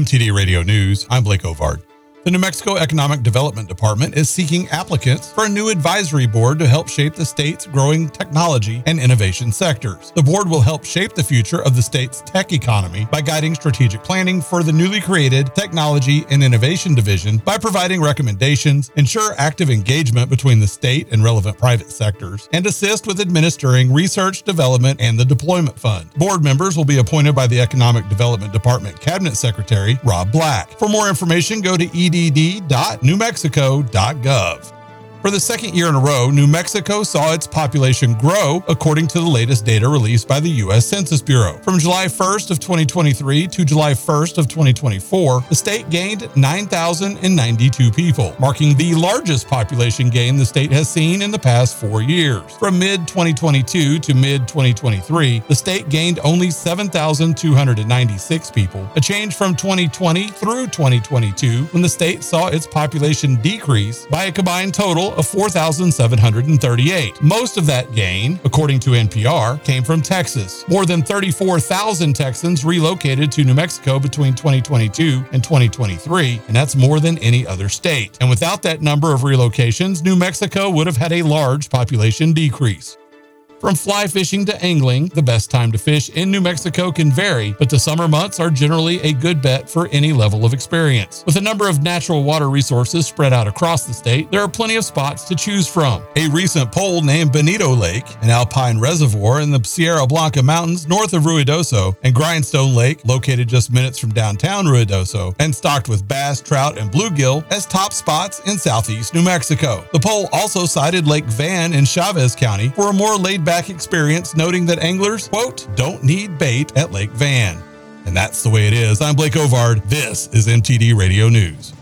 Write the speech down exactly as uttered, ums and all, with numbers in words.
M T D Radio News, I'm Blake Ovard. The New Mexico Economic Development Department is seeking applicants for a new advisory board to help shape the state's growing technology and innovation sectors. The board will help shape the future of the state's tech economy by guiding strategic planning for the newly created Technology and Innovation Division by providing recommendations, ensure active engagement between the state and relevant private sectors, and assist with administering research, development, and the deployment fund. Board members will be appointed by the Economic Development Department Cabinet Secretary Rob Black. For more information, go to e d d dot new mexico dot gov. For the second year in a row, New Mexico saw its population grow according to the latest data released by the U S Census Bureau. From July first of twenty twenty-three to July first of twenty twenty-four, the state gained nine thousand ninety-two people, marking the largest population gain the state has seen in the past four years. From mid twenty twenty-two to mid twenty twenty-three, the state gained only seven thousand two hundred ninety-six people, a change from twenty twenty through twenty twenty-two, when the state saw its population decrease by a combined total of four thousand seven hundred thirty-eight. Most of that gain, according to N P R, came from Texas. More than thirty-four thousand Texans relocated to New Mexico between twenty twenty-two and twenty twenty-three, and that's more than any other state. And without that number of relocations, New Mexico would have had a large population decrease. From fly fishing to angling, the best time to fish in New Mexico can vary, but the summer months are generally a good bet for any level of experience. With a number of natural water resources spread out across the state, there are plenty of spots to choose from. A recent poll named Bonito Lake, an alpine reservoir in the Sierra Blanca Mountains north of Ruidoso, and Grindstone Lake, located just minutes from downtown Ruidoso, and stocked with bass, trout, and bluegill as top spots in southeast New Mexico. The poll also cited Lake Van in Chavez County for a more laid-back experience, noting that anglers, quote, don't need bait at Lake Van. And that's the way it is. I'm Blake Ovard. This is M T D Radio News.